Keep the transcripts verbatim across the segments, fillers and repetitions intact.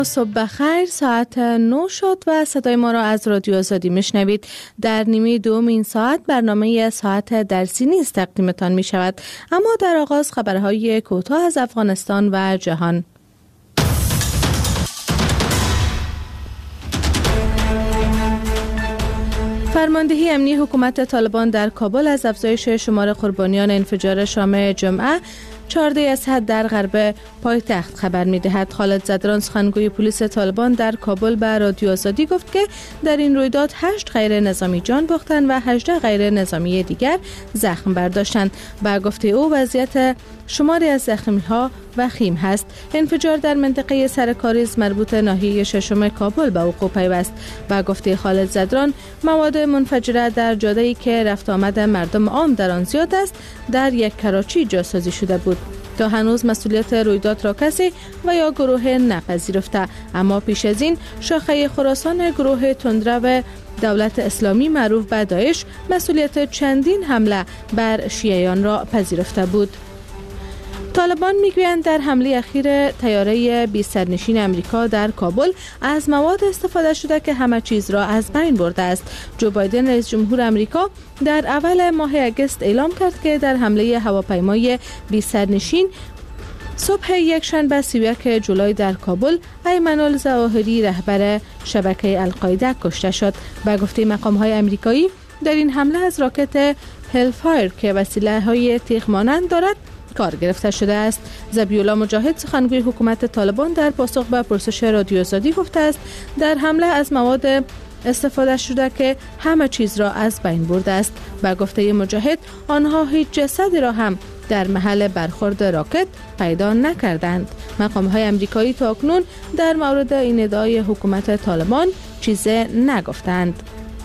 صبح بخیر، ساعت نه شد و صدای ما را از رادیو آزادی میشنوید. در نیمه دوم این ساعت برنامه ساعت درسی نیز تقدیمتان می شود، اما در آغاز خبرهای کوتاه از افغانستان و جهان. فرماندهی امنی حکومت طالبان در کابل از افزایش شمار قربانیان انفجار شام جمعه چهارده اسد در غرب پایتخت خبر می‌دهد. خالد زدران، سخنگوی پلیس طالبان در کابل، به رادیو آزادی گفت که در این رویداد هشت غیر نظامی جان باختند و هجده غیر نظامی دیگر زخم برداشتند. با گفته او وضعیت شماری از زخمی‌ها وخیم هست. انفجار در منطقه سرکاریز مربوط ناحیه ششم کابل به وقوع پیوست. با گفته خالد زدران، مواد منفجره در جاده‌ای که رفت آمد مردم عام در آن زیاد است در یک کراچی جاسازی شده بود. تا هنوز مسئولیت رویداد را کسی و یا گروه نپذیرفته، اما پیش از این شاخه خراسان گروه تندرو دولت اسلامی معروف به داعش مسئولیت چندین حمله بر شیعیان را پذیرفته بود. طالبان میگویند در حمله اخیر طیاره بیست سرنشین امریکا در کابل از مواد استفاده شده که همه چیز را از بین برده است. جو بایدن رئیس جمهور امریکا در اول ماه اگست اعلام کرد که در حمله هواپیمای بیست سرنشین صبح یک شنبه سی و یک جولای در کابل ایمن الظواهری رهبر شبکه القاعده کشته شد. به گفته مقام‌های امریکایی در این حمله از راکت هلفایر که وسیله‌های تیغ مانند دارد کار گرفته شده است. ذبیح‌الله مجاهد، سخنگوی حکومت طالبان، در پاسخ به پرسش رادیو آزادی گفته است در حمله از مواد استفاده شده که همه چیز را از بین برده است. با گفته مجاهد آنها هیچ جسدی را هم در محل برخورد راکت پیدا نکردند. مقام‌های امریکایی تاکنون در مورد این ادعای حکومت طالبان چیزی نگفتند.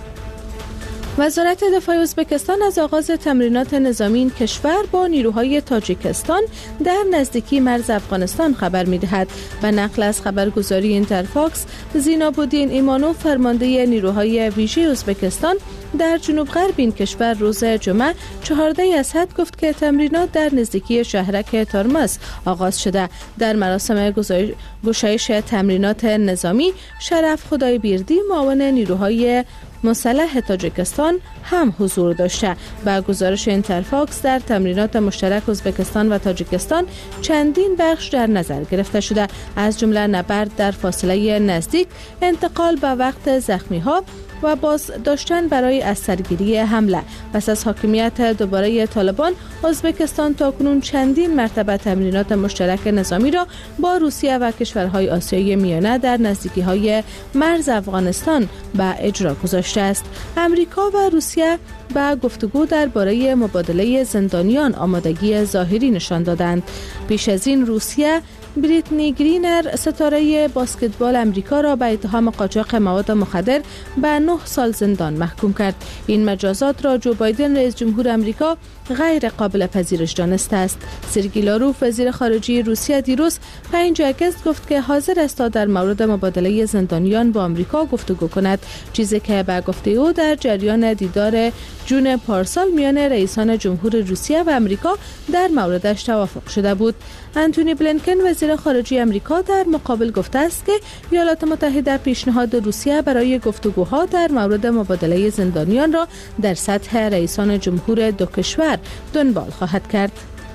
وزارت دفاع ازبکستان از آغاز تمرینات نظامی این کشور با نیروهای تاجیکستان در نزدیکی مرز افغانستان خبر می‌دهد. و نقل از خبرگزاری اینترفاکس، زیناب‌الدین ایمانوف، فرمانده نیروهای ویژه ازبکستان در جنوب غرب این کشور، روز جمعه چهارده اسد گفت که تمرینات در نزدیکی شهرک تارماس آغاز شده. در مراسم گشایش تمرینات نظامی، شرف خدای بیردی، معاون نیروهای مسلح تاجیکستان هم حضور داشته. با گزارش اینترفاکس، در تمرینات مشترک ازبکستان و تاجیکستان چندین بخش در نظر گرفته شده، از جمله نبرد در فاصله نزدیک، انتقال به وقت زخمی ها و باز داشتن برای از سرگیری حمله. پس از حاکمیت دوباره طالبان، ازبکستان تاکنون چندین مرتبه تمرینات مشترک نظامی را با روسیه و کشورهای آسیای میانه در نزدیکی‌های مرز افغانستان به اجرا گذاشته است. امریکا و روسیه با گفتگو درباره مبادله زندانیان آمادگی ظاهری نشان دادند. پیش از این روسیه بریتنی گرینر، ستاره بسکتبال امریکا، را به اتهام قاچاق مواد مخدر به نه سال زندان محکوم کرد. این مجازات را جو بایدن رئیس جمهور امریکا غیر قابل پذیرش دانسته است. سرگئی لاروف، وزیر خارجه روسیه، دیروز پنج آگوست گفت که حاضر است تا در مورد مبادله زندانیان با امریکا گفتگو کند، چیزی که به گفته او در جریان دیدار جون پارسال میان رئیسان جمهور روسیه و امریکا در موردش توافق شده بود. انتونی بلینکن، وزیر خارجه امریکا، در مقابل گفته است که ایالات متحده پیشنهاد روسیه برای گفتگوها در مورد مبادله زندانیان را در سطح رئیسان جمهور دو کشور دنبال خواهد کرد.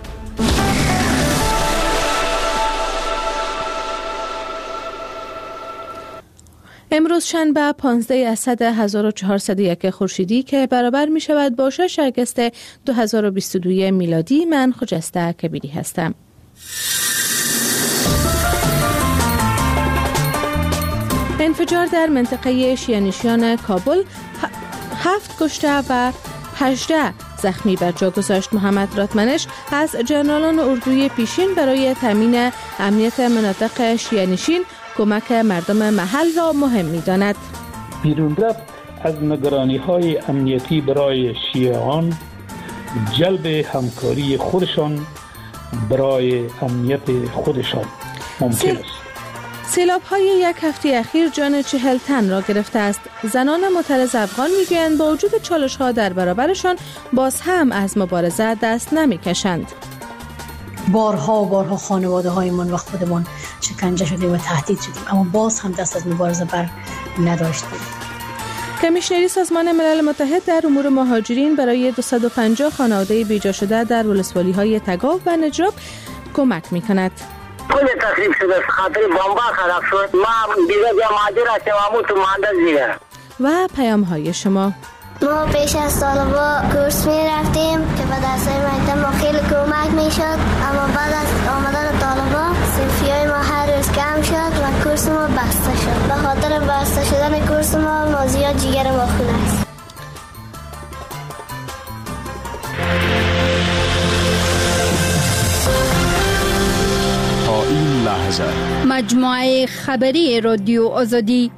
امروز شنبه پانزده اسد هزار و چهارصد و یک خورشیدی که برابر می شود با شش آگوست دو هزار و بیست و دو میلادی، من خجسته کبیری هستم. انفجار در منطقه شیعه‌نشینان کابل هفت کشته و هجده زخمی بر جا گذاشت. محمد راتمنش از جنرالان اردوی پیشین برای تامین امنیت مناطق شیعه‌نشین کمک مردم محل را مهم می‌داند. بیرون رفت از نگرانی‌های امنیتی برای شیعیان، جلب همکاری خودشان برای امنیت خودشان ممکن سیل... است. سیلاب های یک هفته اخیر جان چهل تن را گرفته است. زنان معترض افغان میگویند با وجود چالش ها در برابرشان باز هم از مبارزه دست نمی کشند. بارها و بارها خانواده هایمان و خودمان شکنجه شدیم و تهدید شدیم، اما باز هم دست از مبارزه بر نداشتیم. کمیشنری سازمان ملل متحد در امور مهاجرین برای دویست و پنجاه خانواده بیجا شده در ولسوالی‌های تگاو و نجراب کمک می‌کند. کل تخریب شده، خاطر بمبا خراب شد. ما دیگه جا مهاجر هستیم، همون تو مهندس دیگه. و پیام‌های شما: ما پیش از طالبا کورس می رفتیم که به درسای مکتب ما خیلی کمک می شد، اما بعد از آمدن طالبا صرفی های ما هر روز کم شد و کورس ما بسته شد. به خاطر بسته شدن کورس ما ما زیاد جگر ما خون است. تا این لحظه مجموعه خبری رادیو آزادی.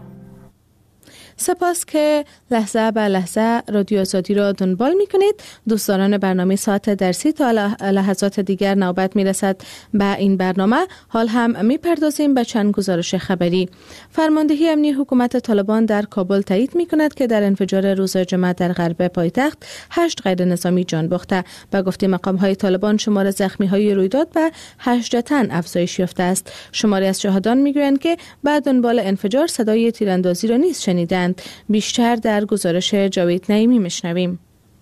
سپاس که لحظه به لحظه رادیو آزادی را دنبال می کنید. دوستداران برنامه ساعت درسی تا لحظات دیگر نوبت می رسد به این برنامه. حال هم می پردازیم به چند گزارش خبری. فرماندهی امنی حکومت طالبان در کابل تایید می کند که در انفجار روز جمعه در غرب پایتخت هشت غیر نظامی جان باخته. به گفته مقام های طالبان شمار زخمی های رویداد به هجده تن افزایش یافته است. شماری از شاهدان می گویند که بعد دنبال انفجار صدای تیراندازی را نیز شنیدند. بیشتر در گزارش جاوید نعیمی میشنویم.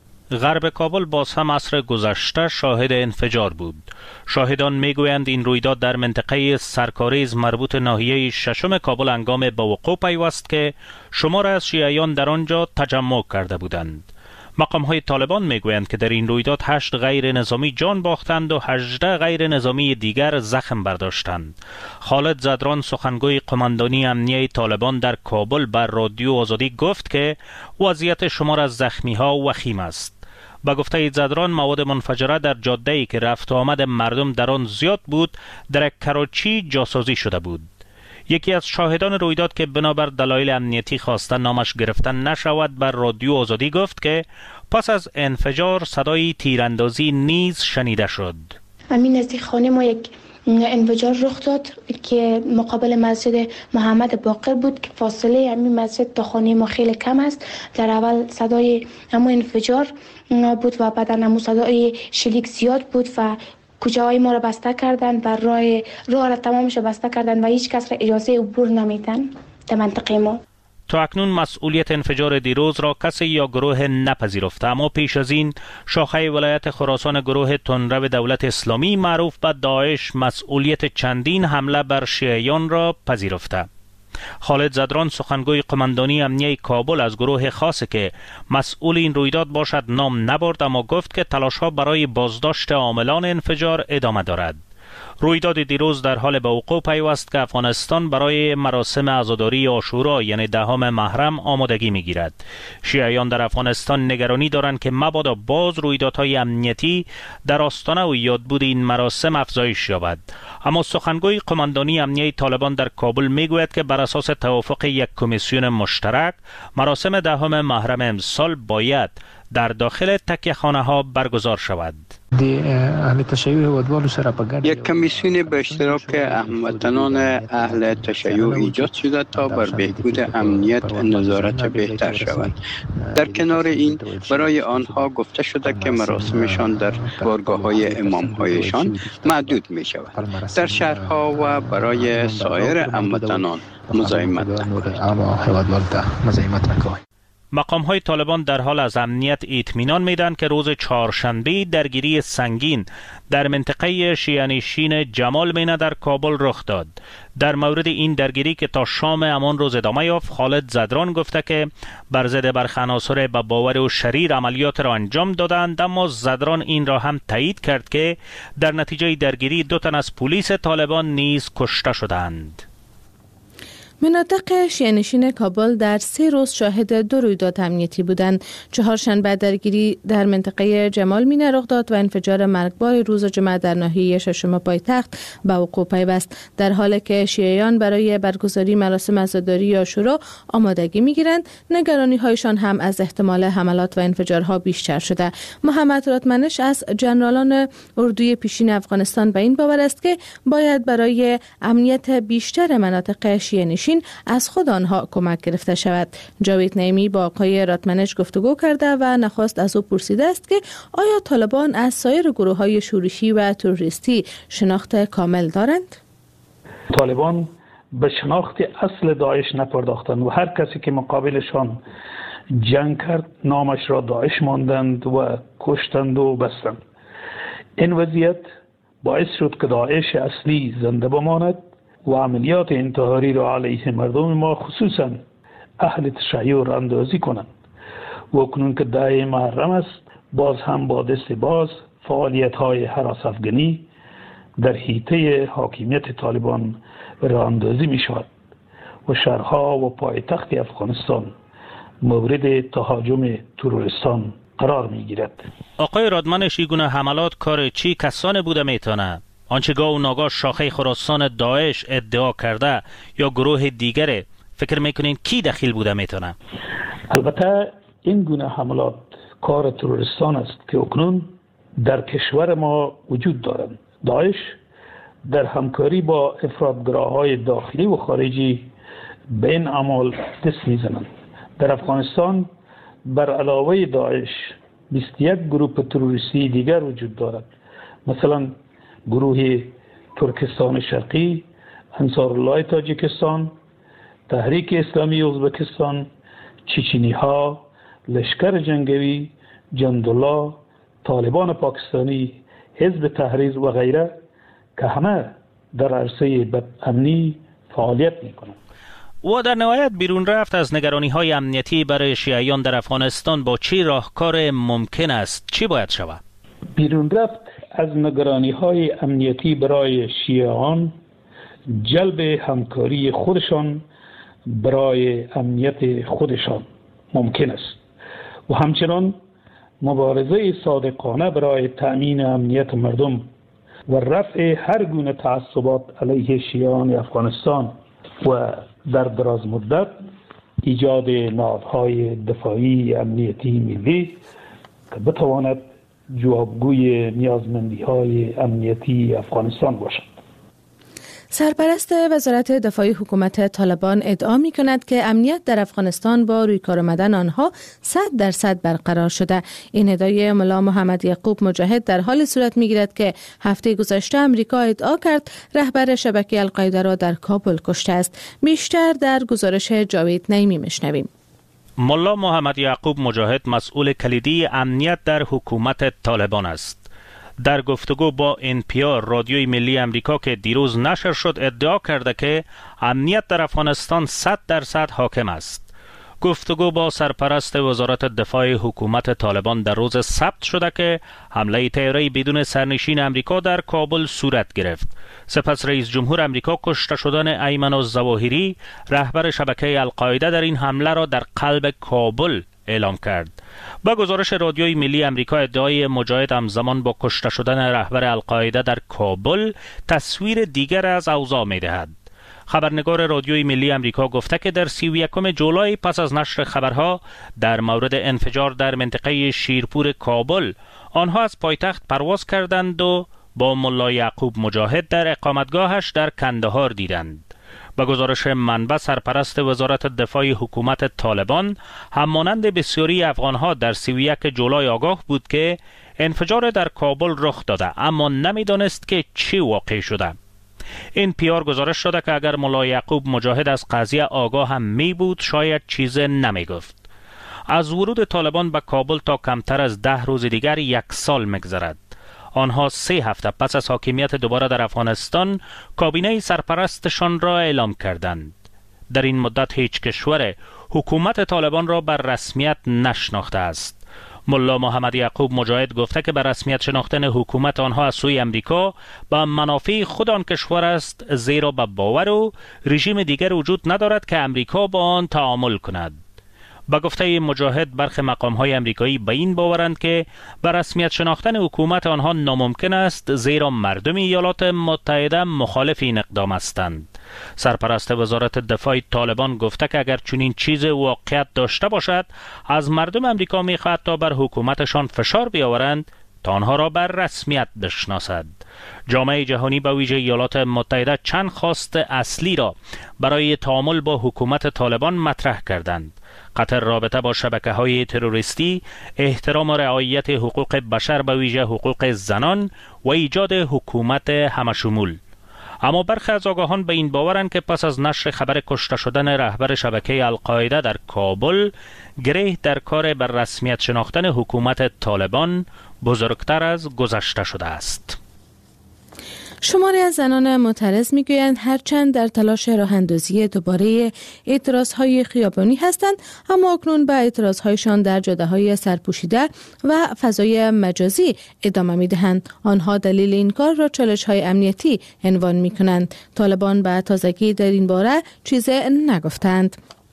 غرب کابل باز هم عصر گذشته شاهد انفجار بود. شاهدان میگویند این رویداد در منطقه سرکاریز مربوط ناحیه ششم کابل هنگام به وقوع پیوست که شمار از شیعیان در آنجا تجمع کرده بودند. مقام های طالبان میگویند که در این رویداد هشت غیر نظامی جان باختند و هجده غیر نظامی دیگر زخم برداشتند. خالد زدران سخنگوی قماندانی امنیه طالبان در کابل بر رادیو آزادی گفت که وضعیت شمار از زخمی ها وخیم است. با گفته زدران مواد منفجره در جاده‌ای که رفت و آمد مردم در آن زیاد بود در کراچی جاسازی شده بود. یکی از شاهدان رویداد که بنابر دلایل امنیتی خواسته نامش گرفته نشود بر رادیو آزادی گفت که پس از انفجار صدای تیراندازی نیز شنیده شد. همین نزدیک خانه ما یک انفجار رخ داد که مقابل مسجد محمد باقر بود که فاصله همین مسجد تا خانه ما خیلی کم است. در اول صدای همون انفجار بود و بعد همون صدای شلیک زیاد بود و کوچه های ما را بسته کردن و راه راه را تمامش بسته کردن و هیچ کس را اجازه عبور نمیدن در منطقه ما. تا اکنون مسئولیت انفجار دیروز را کسی یا گروه نپذیرفته، اما پیش از این شاخه ولایت خراسان گروه تندرو دولت اسلامی معروف به داعش مسئولیت چندین حمله بر شیعیان را پذیرفته. خالد زدران سخنگوی قماندانی امنیه کابل از گروه خاصی که مسئول این رویداد باشد نام نبرد، اما گفت که تلاش‌ها برای بازداشت عاملان انفجار ادامه دارد. رویداد دیروز در حال به وقوع پیوست که افغانستان برای مراسم عزاداری عاشورا یعنی دهم محرم آمادگی می‌گیرد. شیعیان در افغانستان نگرانی دارند که مبادا باز رویدادهای امنیتی در آستانه و یادبود این مراسم افزایش یابد. اما سخنگوی قماندانی امنیه طالبان در کابل میگوید که بر اساس توافق یک کمیسیون مشترک مراسم دهم محرم امسال باید در داخل تکیه‌خانه ها برگزار شود. یک کمیسیون به اشتراک هموطنان اهل تشیع ایجاد شده تا بر بهبود امنیت نظارت بهتر شود. در کنار این برای آنها گفته شده که مراسمشان در بارگاه‌های امام‌هایشان محدود می شود. در شهرها و برای سایر هموطنان مزاحمت نکنند. مقام های طالبان در حال از امنیت اطمینان میدن که روز چهارشنبه درگیری سنگین در منطقه شیعه‌نشین جمال مینه در کابل رخ داد. در مورد این درگیری که تا شام همان روز ادامه یافت، خالد زدران گفته که بر ضد برخی عناصر به باور و شریر عملیات را انجام دادند، اما زدران این را هم تایید کرد که در نتیجه درگیری دو تن از پلیس طالبان نیز کشته شدند. مناطق شیعه‌نشین کابل در سه روز شاهد دو رویداد امنیتی بودند. چهارشنبه درگیری در منطقه جمال مینه رخ داد و انفجار مرگبار روز جمعه در ناحیه ششم پایتخت به وقوع پیوست، در حالی که شیعیان برای برگزاری مراسم عزاداری عاشورا آمادگی می‌گیرند. نگرانی‌هایشان هم از احتمال حملات و انفجارها بیشتر شده. محمد راتمنش از جنرالان اردوی پیشین افغانستان به این باور است که باید برای امنیت بیشتر مناطق شیعه‌نشین سرنشین از خود آنها کمک گرفته شود. جاوید نعیمی با آقای رادمنش گفتگو کرده و نخست از او پرسیده است که آیا طالبان از سایر گروه‌های شورشی و تروریستی شناخت کامل دارند؟ طالبان به شناخت اصل داعش نپرداختند و هر کسی که مقابلشان جنگ کرد نامش را داعش ماندند و کشتند و بستند. این وضعیت باعث شد که داعش اصلی زنده بماند و عملیات انتحاری را علیه مردم ما خصوصا اهل تشیع اندازی کنند. و اکنون که ده محرم است باز هم با دست باز فعالیت های هراس افغانی در حیطه حاکمیت طالبان راه اندازی می شود و شهرها و پایتخت افغانستان مورد تهاجم تروریستان قرار می گیرد. آقای رادمنش، این گونه حملات کار چی کسان بوده میتونه؟ آنچه گاه و ناگاه شاخه خراسان داعش ادعا کرده یا گروه دیگره، فکر میکنین کی دخیل بوده میتونه؟ البته این گونه حملات کار تروریستان است که اکنون در کشور ما وجود دارند. داعش در همکاری با افراطگراهای داخلی و خارجی به این اعمال دست میزنند. در افغانستان بر علاوه داعش بیست و یک گروه تروریستی دیگر وجود دارد. مثلا گروه ترکستان شرقی، انصارالله تاجیکستان، تحریک اسلامی ازبکستان، چچنی ها، لشکر جنگوی، جندالله، طالبان پاکستانی، حزب تحریر و غیره که همه در عرصه بدامنی فعالیت میکنند. و در نهایت بیرون رفت از نگرانی های امنیتی برای شیعیان در افغانستان با چی راهکار ممکن است؟ چی باید شود؟ بیرون رفت از نگرانی های امنیتی برای شیعیان جلب همکاری خودشان برای امنیت خودشان ممکن است و همچنان مبارزه صادقانه برای تأمین امنیت مردم و رفع هر گونه تعصبات علیه شیعیان افغانستان و در دراز مدت ایجاد نهادهای دفاعی امنیتی ملی که بتواند جوابگوی نیازمندی‌های امنیتی افغانستان باشد. سرپرست وزارت دفاع حکومت طالبان ادعا می کند که امنیت در افغانستان با روی کار آمدن آنها صد درصد برقرار شده. این ادعای ملا محمد یعقوب مجاهد در حال صورت می گیرد که هفته گذشته امریکا ادعا کرد رهبر شبکه القاعده را در کابل کشته است. بیشتر در گزارش جاوید نعیمی میشنویم. ملا محمد یعقوب مجاهد مسئول کلیدی امنیت در حکومت طالبان است. در گفتگو با ان پی آر رادیوی ملی امریکا که دیروز نشر شد ادعا کرده که امنیت در افغانستان صد درصد حاکم است. گفتگو با سرپرست وزارت دفاع حکومت طالبان در روز سبت شده که حمله طیاره‌ای بدون سرنشین امریکا در کابل صورت گرفت. سپس رئیس جمهور امریکا کشته شدن ایمن الظواهری رهبر شبکه القاعده در این حمله را در قلب کابل اعلام کرد. با گزارش رادیوی ملی امریکا ادعای مجاهد همزمان با کشته شدن رهبر القاعده در کابل تصویر دیگر از اوضاع می‌دهد. خبرنگار رادیوی ملی امریکا گفته که در سی و یکم جولای پس از نشر خبرها در مورد انفجار در منطقه شیرپور کابل آنها از پایتخت پرواز کردند و با ملا یعقوب مجاهد در اقامتگاهش در کندهار دیدند. با گزارش منبع سرپرست وزارت دفاع حکومت طالبان همانند بسیاری افغانها در سی و یک جولای آگاه بود که انفجار در کابل رخ داده اما نمیدانست که چی واقع شده. این پی آر گزارش شده که اگر ملا یعقوب مجاهد از قضیه آگاه هم می بود شاید چیز نمی گفت. از ورود طالبان به کابل تا کمتر از ده روز دیگر یک سال می‌گذرد. آنها سه هفته پس از حاکمیت دوباره در افغانستان کابینه سرپرستشان را اعلام کردند. در این مدت هیچ کشور حکومت طالبان را بر رسمیت نشناخته است. ملا محمد یعقوب مجاهد گفته که بر رسمیت شناختن حکومت آنها از سوی امریکا به منافع خود آن کشور است، زیرا به باور و رژیم دیگر وجود ندارد که امریکا با آن تعامل کند. با گفته مجاهد برخی مقام‌های امریکایی به این باورند که بر رسمیت شناختن حکومت آنها ناممکن است، زیرا مردم ایالات متحده مخالف این اقدام هستند. سرپرست وزارت دفاع طالبان گفته که اگر چنین چیز واقعیت داشته باشد از مردم امریکا می‌خواهد تا بر حکومتشان فشار بیاورند تا آنها را بر رسمیت بشناسد. جامعه جهانی به ویژه ایالات متحده چند خواست اصلی را برای تعامل با حکومت طالبان مطرح کردند: قطع رابطه با شبکه‌های تروریستی، احترام و رعایت حقوق بشر به ویژه حقوق زنان و ایجاد حکومت همشمول. اما برخی از آگاهان به این باورند که پس از نشر خبر کشته شدن رهبر شبکه القاعده در کابل، گره در کار بر رسمیت شناختن حکومت طالبان بزرگتر از گذشته شده است. شماری از زنان معترض میگویند هرچند در تلاش راه اندازی دوباره اعتراضهای خیابانی هستند، اما اکنون به اعتراضهایشان در جاده‌های سرپوشیده و فضای مجازی ادامه میدهند. آنها دلیل این کار را چالش‌های امنیتی عنوان میکنند. طالبان به تازگی در این باره چیزی نگفتند.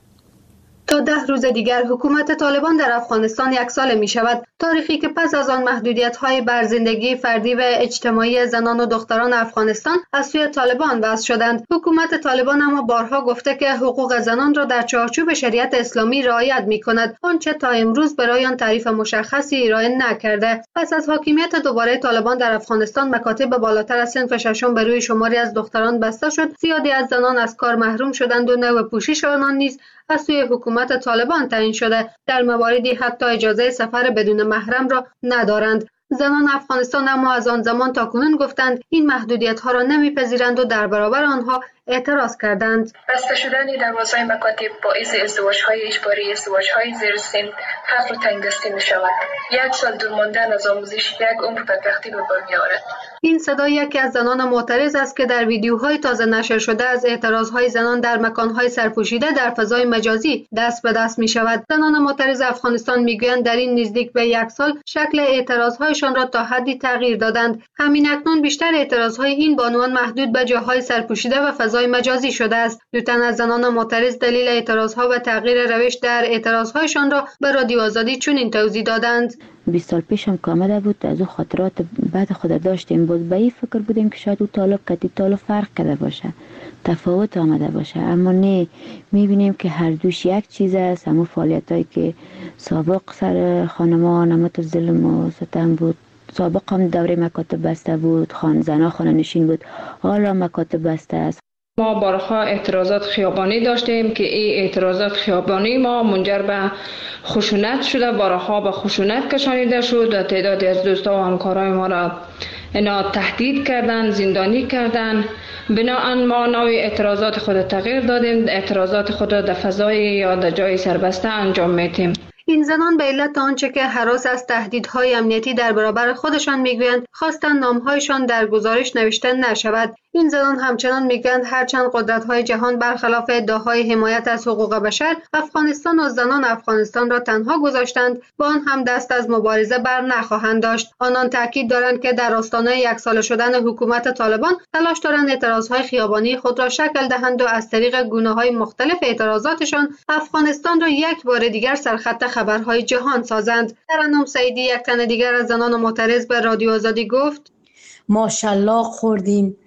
تا ده روز دیگر حکومت طالبان در افغانستان یک ساله می شود، تاریخی که پس از آن محدودیت‌های بر زندگی فردی و اجتماعی زنان و دختران افغانستان از سوی طالبان وضع شدند. حکومت طالبان اما بارها گفته که حقوق زنان را در چارچوب شریعت اسلامی رعایت می کند، آنچه تا امروز برای آن تعریف مشخصی ارائه نکرده. پس از حاکمیت دوباره طالبان در افغانستان، مکاتب بالاتر از صنف ششم بر روی شماری از دختران بسته شد، زیادی از زنان از کار محروم شدند و نوع پوشش آنان نیز از سوی حکومت طالبان تعیین شده. در مواردی حتی اجازه سفر بدون محرم را ندارند. زنان افغانستان اما از آن زمان تا کنون گفتند این محدودیت ها را نمیپذیرند و در برابر آنها اعتراض کردند. بسته شدن دروازهای مکاتب باعث ازدواج های اجباری، ازدواج های زیر سن، فقر و تنگدستی می شود. یک سال دور ماندن از آموزش یک عمر بدبختی به بار می آورد. این صدای یکی از زنان معترض است که در ویدیوهای تازه نشر شده از اعتراضهای زنان در مکانهای سرپوشیده در فضای مجازی دست به دست می شود. زنان معترض افغانستان میگویند در این نزدیک به یک سال شکل اعتراضهایشان را تا حدی تغییر دادند. همین اکنون بیشتر اعتراضهای این بانوان محدود به جاهای سرپوشیده و فضای مجازی شده است. دو تن از زنان معترض دلیل اعتراضها و تغییر روش در اعتراضهایشان را به رادیو آزادی چنین توضیح دادند: بیست سال پیشم که آمده بود، از او خاطرات بعد خود داشتیم بود. به این فکر بودیم که شاید او طالب کتی طالب فرق کرده باشه، تفاوت آمده باشه، اما نه، میبینیم که هر دوش یک چیز است. همون فعالیت هایی که سابق سر خانمان نمت ظلم و ستم بود، سابق هم دوره مکاتب بسته بود، خان زنا خانه نشین بود، حالا مکاتب بسته است. ما بارها اعتراضات خیابانی داشتیم که این اعتراضات خیابانی ما منجر به خشونت شده، بارها به خشونت کشانیده شد و تعدادی از دوستا و همکارای ما را اینا تهدید کردن، زندانی کردن. بنابراین ما نوع اعتراضات خود تغییر دادیم، اعتراضات خود در فضای یا در جای سربسته انجام میدیم. این زنان به علت آنچه که هراس از تهدیدهای امنیتی در برابر خودشان میگویند خواستند نامهایشان در گزارش نوشته نشود. این زنان همچنان میگویند هرچند قدرت‌های جهان برخلاف ادعاهای حمایت از حقوق بشر افغانستان و زنان افغانستان را تنها گذاشتند، با آن هم دست از مبارزه بر نخواهند داشت. آنان تاکید دارند که در آستانه یک ساله شدن حکومت طالبان تلاش دارند اعتراضهای خیابانی خود را شکل دهند و از طریق گونه‌های مختلف اعتراضاتشان افغانستان را یک بار دیگر سرخط خبرهای جهان سازند. ترنم سعیدی، یک تن دیگر از زنان معترض، به رادیو آزادی گفت: ما شلاق خوردیم،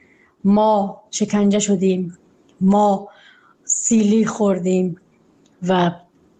ما شکنجه شدیم، ما سیلی خوردیم و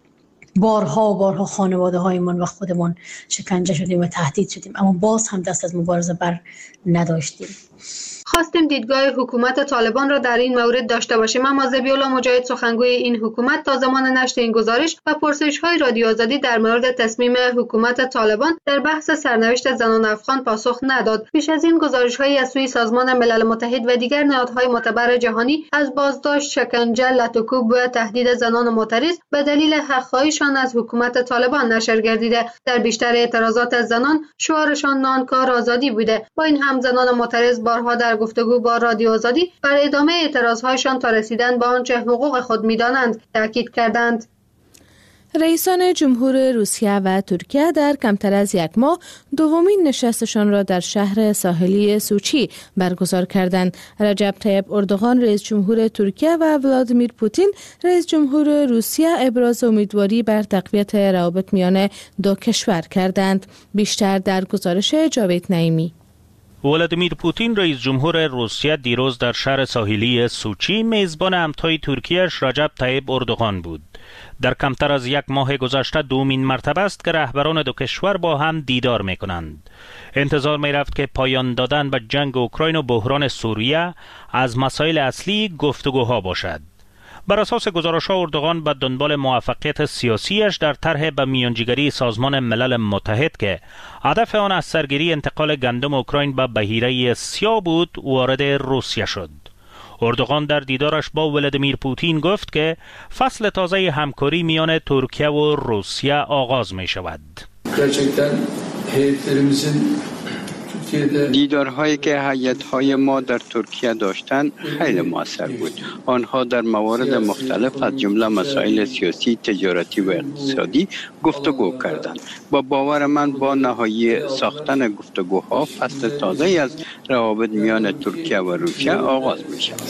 بارها و بارها خانواده هایمان و خودمان شکنجه شدیم و تهدید شدیم، اما باز هم دست از مبارزه بر نداشتیم. خواستیم دیدگاه حکومت طالبان را در این مورد داشته باشیم، اما ذبیح‌الله مجاهد، سخنگوی این حکومت، تا زمان نشر این گزارش و پرسش‌های رادیو آزادی در مورد تصمیم حکومت طالبان در بحث سرنوشت زنان افغان پاسخ نداد. پیش از این گزارش‌هایی از سوی سازمان ملل متحد و دیگر نهادهای معتبر جهانی از بازداشت، شکنجه، لطوکوب و تهدید زنان معترض به دلیل حق‌خواهیشان از حکومت طالبان نشر گردیده. در بیشتر اعتراضات از زنان شعارشان نانکار آزادی بوده. با این هم زنان معترض بارها در گفتگو با رادیو آزادی بر ادامه اعتراضهایشان تا رسیدن به آنچه حقوق خود می‌دانند تاکید کردند. رئیسان جمهور روسیه و ترکیه در کمتر از یک ماه دومین نشستشان را در شهر ساحلی سوچی برگزار کردند. رجب طیب اردوغان رئیس جمهور ترکیه و ولادیمیر پوتین رئیس جمهور روسیه ابراز امیدواری بر تقویت روابط میان دو کشور کردند. بیشتر در گزارش جاوید نعیمی. ولادیمیر پوتین رئیس جمهور روسیه دیروز در شهر ساحلی سوچی میزبان همتای ترکیه‌اش رجب طیب اردوغان بود. در کمتر از یک ماه گذشته دومین مرتبه است که رهبران دو کشور با هم دیدار می کنند. انتظار می رفت که پایان دادن به جنگ اوکراین و بحران سوریه از مسائل اصلی گفتگوها باشد. بر اساس گزارش‌ها اردوغان به دنبال موفقیت سیاسیش در طرح به میانجیگری سازمان ملل متحد که هدف آن از سرگیری انتقال گندم اوکراین به بحیره سیاه بود وارد روسیه شد. اردوغان در دیدارش با ولادیمیر پوتین گفت که فصل تازه همکاری میان ترکیه و روسیه آغاز می شود. دیدارهایی که هیئت‌های ما در ترکیه داشتند خیلی موثر بود. آنها در موارد مختلف از جمله مسائل سیاسی، تجارتی و اقتصادی گفتگو کردند. با باور من با نهایی ساختن گفتگوها فصل تازه‌ای از روابط میان ترکیه و روسیه آغاز می‌شود.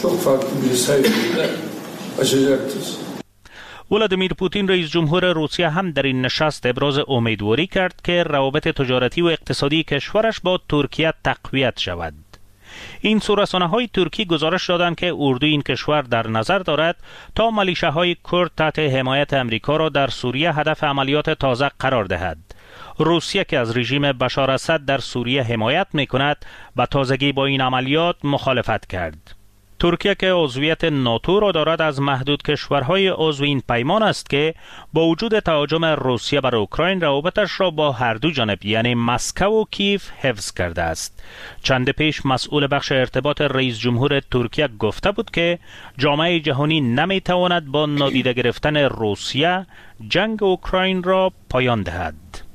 ولادیمیر پوتین رئیس جمهور روسیه هم در این نشست ابراز امیدواری کرد که روابط تجارتی و اقتصادی کشورش با ترکیه تقویت شود. این سو رسانه‌های ترکی گزارش دادند که اردوی این کشور در نظر دارد تا ملیشه‌های کرد تحت حمایت امریکا را در سوریه هدف عملیات تازه قرار دهد. روسیه که از رژیم بشار اسد در سوریه حمایت می‌کند، به تازگی با این عملیات مخالفت کرد. ترکیه که عضویت ناتو را دارد از محدود کشورهای عضو این پیمان است که با وجود تهاجم روسیه بر اوکراین روابطش را با هر دو جانب یعنی مسکو و کیف حفظ کرده است. چند پیش مسئول بخش ارتباط رئیس جمهور ترکیه گفته بود که جامعه جهانی نمیتواند با نادیده گرفتن روسیه جنگ اوکراین را پایان دهد.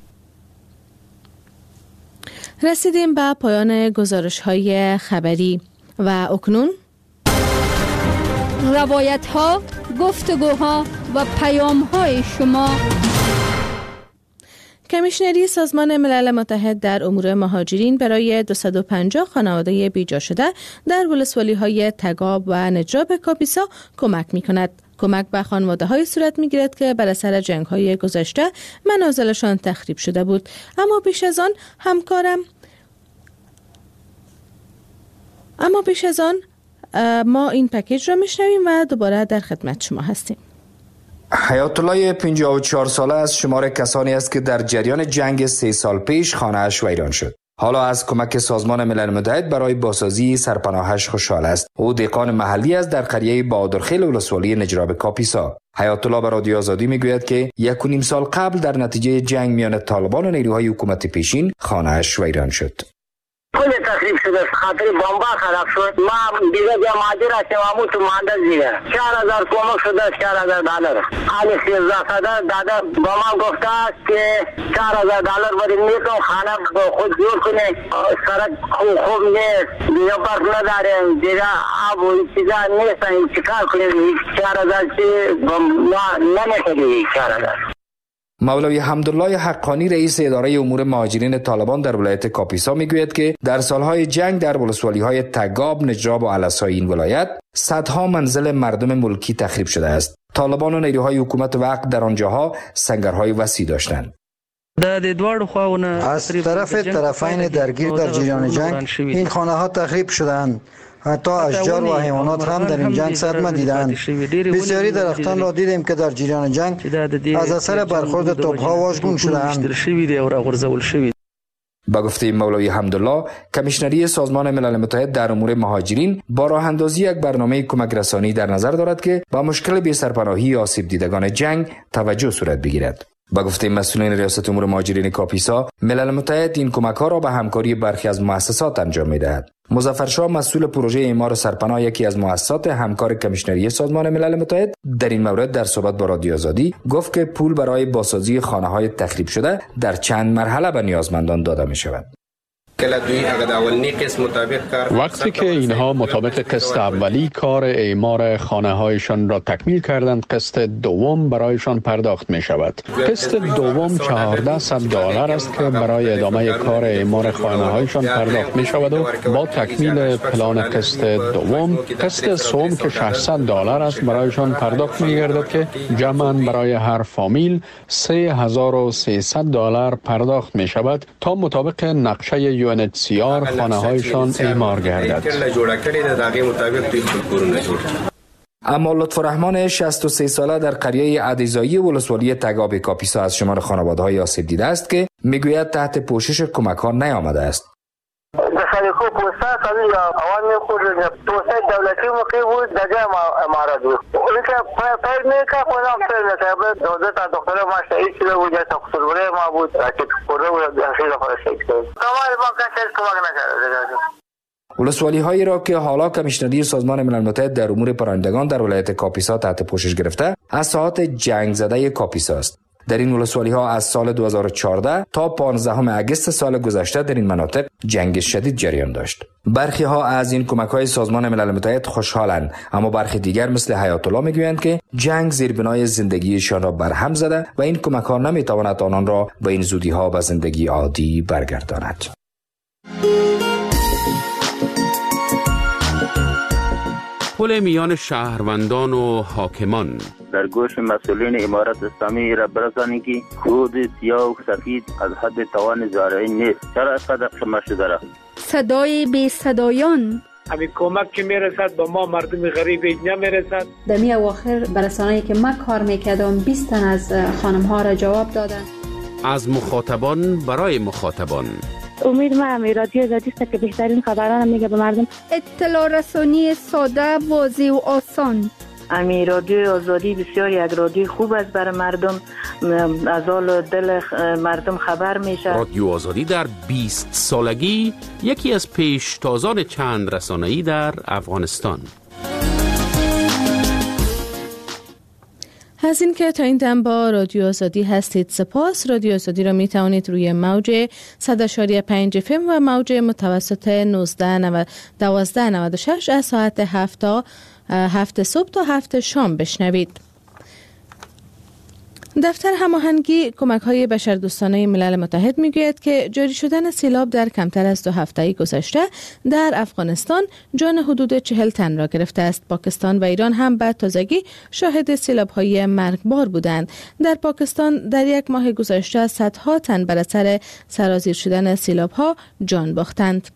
رسیدیم به پایان گزارش‌های خبری و اکنون روایت ها، گفتگوها و پیام های شما. کمیشنری سازمان ملل متحد در امور مهاجرین برای دویست و پنجاه خانواده بیجا شده در ولسوالی های تگاب و نجراب کاپیسا کمک می کند. کمک به خانواده های صورت می گیرد که بر اثر جنگ های گذشته منازلشان تخریب شده بود. اما پیش از آن همکارم اما پیش از آن ما این پکیج را میشنویم و دوباره در خدمت شما هستیم. حیات الله پنجاه و چهار ساله از شمار کسانی است که در جریان جنگ سه سال پیش خانه‌اش ویران شد. حالا از کمک سازمان ملل متحد برای بازسازی سرپناهش خوشحال است. او دهقان محلی است در قریه بهادرخیل ولسوالی نجراب کاپیسا. حیات الله به رادیو آزادی میگوید که یک و نیم سال قبل در نتیجه جنگ میان طالبان و نیروهای حکومت پیشین خانه‌اش ویران شد. کل تخریب شده، خاطر بمبا خراب شد. ما دیگه جا ماجر هستیم، همون تو ماندز دیگه چهار هزار کمک شده، چهار هزار دلار حالی سیزده صدر داده با ما گفته است که چهار هزار دلار بریم میتون خانه خود جور کنه. سرک خوب خوب نیست، دیگه برق نداریم، دیگه آب و این چیزا نیستن، این چکار کنیم؟ چهار هزار چی ما نمیتونیم چهار هزار. مولوی حمدالله حقانی رئیس اداره امور مهاجرین طالبان در ولایت کاپیسا میگوید که در سالهای جنگ در ولسوالی‌های تگاب، نجراب و علسای این ولایت صدها منزل مردم ملکی تخریب شده است. طالبان و نیروهای حکومت وقت در آنجاها سنگرهای وسیع داشتند. از طرف طرفین درگیر در جریان جنگ این خانه ها تخریب شدند. حتی اشجار و حیوانات هم در این جنگ صدمه دیدند. بسیاری درختان را دیدیم که در جریان جنگ از اثر برخورد توپ‌ها واژگون شدند. با گفته مولوی حمدالله، کمیشنری سازمان ملل متحد در امور مهاجرین با راه اندازی یک برنامه کمک رسانی در نظر دارد که با مشکل بی سرپناهی آسیب دیدگان جنگ توجه صورت بگیرد. با گفته مسئولین ریاست امور مهاجرین کاپیسا، ملل متحد این کمک‌ها را به همکاری برخی از مؤسسات انجام می‌دهد. مظفر شاه مسئول پروژه اعمار سرپناه، یکی از مؤسسات همکار کمیشنری سازمان ملل متحد، در این مورد در صحبت با رادیو آزادی گفت که پول برای بازسازی خانه‌های تخریب شده در چند مرحله به نیازمندان داده می‌شود. وقتی که اینها مطابق قسط اولی کار اعمار خانه هایشان را تکمیل کردند، قسط دوم برایشان پرداخت می شود. قسط دوم چهارده صد دلار است که برای ادامه کار اعمار خانه هایشان پرداخت می شود و با تکمیل پلان قسط دوم قسط سوم که ششصد دلار است برایشان پرداخت می گردد که جمعاً برای هر فامیل سه هزار و سیصد دلار پرداخت می شود تا مطابق نقشه یو ان اچ سی آر خانه هایشان اعمار گردد. اما لطفالرحمن شصت و سه ساله در قریه عدیزایی ولسوالی تگاب کاپیسا از شمار خانواده‌های آسیب دیده است که میگوید تحت پوشش کمک ها نیامده است. خلیکو پوستا کمی یا عوامی خود توسعه دولتی موقع بود دجا امارات بود. اون که پیر میکا خودم پیر میکا دو تا دکتر ما شهید شده بود یا تقصیرگونه ما بود که پره بود خیلی خود شهید شد. کمال ما کسی کمک نکرده. ولسوالی هایی را که حالا کمیشنری سازمان ملل متحد در امور پناهندگان در ولایت کاپیسا تحت پوشش گرفته از ساحات جنگ زده کاپیسا است. در این ولسوالی ها از سال دو هزار و چهارده تا پانزدهم اگست سال گذشته در این مناطق جنگ شدید جریان داشت. برخی ها از این کمک های سازمان ملل متحد خوشحالند، اما برخی دیگر مثل حیات الله میگویند که جنگ زیربنای زندگیشان را برهم زده و این کمک ها نمیتواند آنان را به این زودی ها به زندگی عادی برگرداند. پل میان شهروندان و حاکمان در گوش مسئولین امارت اسلامی را برسانید که خود سیاه و سفید از حد توان زارعی نیست. چرا اینقدر شما شده را؟ صدای بی صدایان همین کمک که میرسد به ما مردم غریب نمیرسد. در می اواخر برسانه‌ای که من کار میکردم بیست تن از خانم ها را جواب دادن. از مخاطبان برای مخاطبان. امید ما امی رادیو آزادی است که بهترین خبران میگه به مردم. اطلاع رسانی ساده، واضح و آسان. امی رادیو آزادی بسیار یک رادیو خوب است برای مردم، از حال دل مردم خبر میشه. رادیو آزادی در بیست سالگی یکی از پیشتازان چند رسانه‌ای در افغانستان. از این که تا این دم با رادیو آزادی هستید سپاس. رادیو آزادی را می توانید روی موج صد و پنج اف ام و موج متوسط نوزده دوازده نود و شش از ساعت هفت تا هفت صبح تا هفت شام بشنوید. دفتر هماهنگی کمک‌های بشردوستانه ملل متحد میگوید که جاری شدن سیلاب در کمتر از دو هفته گذشته در افغانستان جان حدود چهل تن را گرفته است. پاکستان و ایران هم به تازگی شاهد سیلاب‌های مرگبار بودند. در پاکستان در یک ماه گذشته صدها تن بر اثر سرازیر شدن سیلاب‌ها جان باختند.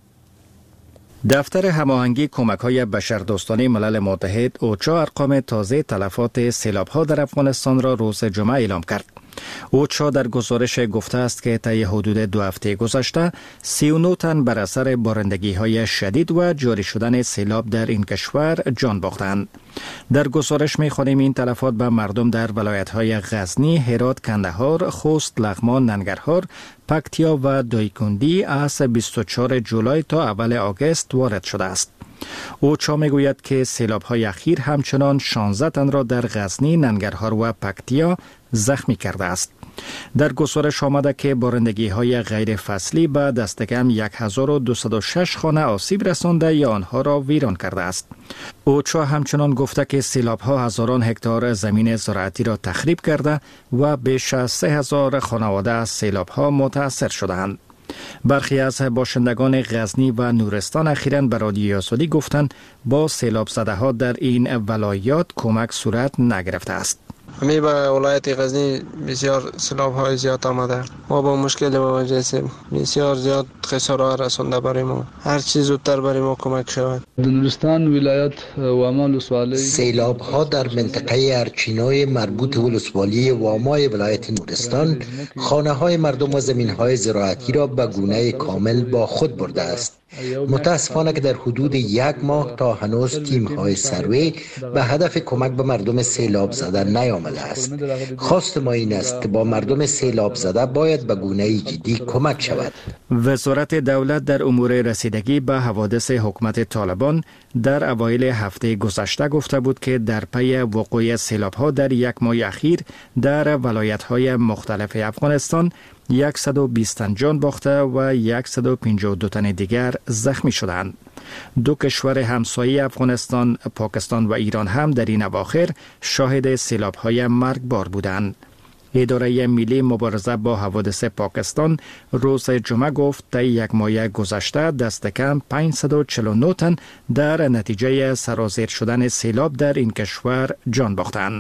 دفتر هماهنگی کمک‌های بشردوستانه ملل متحد اوچا ارقام تازه تلفات سیلاب‌ها در افغانستان را روز جمعه اعلام کرد. اوچا در گزارش گفته است که طی حدود دو هفته گذشته سی و نه تن بر اثر بارندگی‌های شدید و جاری شدن سیلاب در این کشور جان باختند. در گزارش می‌خوانیم این تلفات به مردم در ولایت‌های غزنی، هرات، کندهار، خوست، لغمان، ننگرهار، پکتیا و دایکندی از بیست و چهارم جولای تا اول آگوست وارد شده است. اوچا میگوید که سیلاب‌های اخیر همچنان شانزده تن را در غزنی، ننگرهار و پکتیا زخمی کرده است. در گزارش آمده که بارندگی‌های غیر فصلی به دست کم هزار و دویست و شش خانه آسیب رسانده یا آنها را ویران کرده است. اوچا همچنان گفته که سیلاب‌ها هزاران هکتار زمین زراعتی را تخریب کرده و بیش از سه هزار خانواده از سیلاب‌ها متاثر شده‌اند. برخی از باشندگان غزنی و نورستان اخیراً به رادیو آزادی گفتند با سیلاب زده ها در این ولایات کمک صورت نگرفته است. همی به ولایت غزنی بسیار سیلاب های زیاد آمده. ما با مشکل مواجه هستیم. بسیار زیاد خسارات رسانده برای ما. هر چیز زودتر برای ما کمک شود. نورستان ولایت واما ولسوالی سیلاب ها در منطقه ارچینای مربوط ولسوالی واما ولایت نورستان خانه های مردم و زمین های زراعتی را به گونه کامل با خود برده است. متاسفانه که در حدود یک ماه تا هنوز تیم های سروی به هدف کمک به مردم سیلاب زده نیامده است. خواست ما این است که با مردم سیلاب زده باید به گونه جدی کمک شود. وزارت دولت در امور رسیدگی به حوادث حکومت طالبان در اوایل هفته گذشته گفته بود که در پی وقوع سیلاب ها در یک ماه اخیر در ولایت های مختلف افغانستان صد و بیست تن جان باخته و صد و پنجاه و دو تن دیگر زخمی شدند. دو کشور همسایه افغانستان، پاکستان و ایران هم در این اواخر شاهد سیلاب‌های مرگبار بودند. اداره ملی مبارزه با حوادث پاکستان روز جمعه گفت طی یک ماه گذشته دست کم پانصد و چهل و نه تن در نتیجه سرازیر شدن سیلاب در این کشور جان باختند.